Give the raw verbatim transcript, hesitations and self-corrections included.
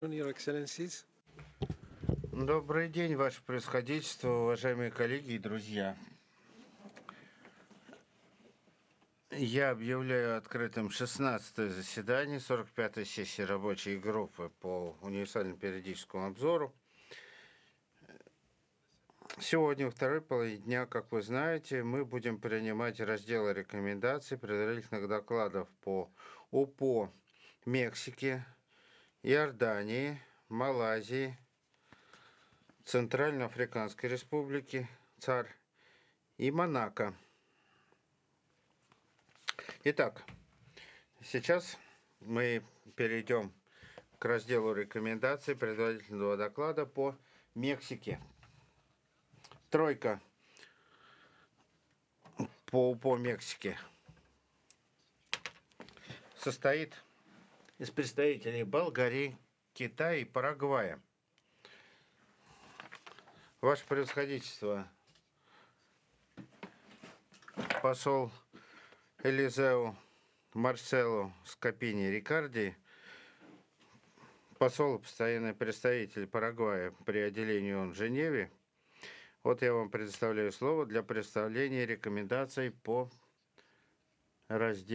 Your Excellencies. Добрый день, Ваше Превосходительство, уважаемые коллеги и друзья. Я объявляю открытым шестнадцатое заседание сорок пятой сессии рабочей группы по универсальному периодическому обзору. Сегодня, во второй половине дня, как вы знаете, мы будем принимать разделы рекомендаций, предварительных докладов по УПО Мексики, Иордании, Малайзии, Центральноафриканской Республики, ЦАР и Монако. Итак, сейчас мы перейдем к разделу рекомендаций предварительного доклада по Мексике. Тройка по УПО Мексике состоит из представителей Болгарии, Китая и Парагвая. Ваше Превосходительство, посол Элизеу Марселу Скопини Рикарди, посол и постоянный представитель Парагвая при отделении ООН в Женеве. Вот я вам предоставляю слово для представления рекомендаций по разделу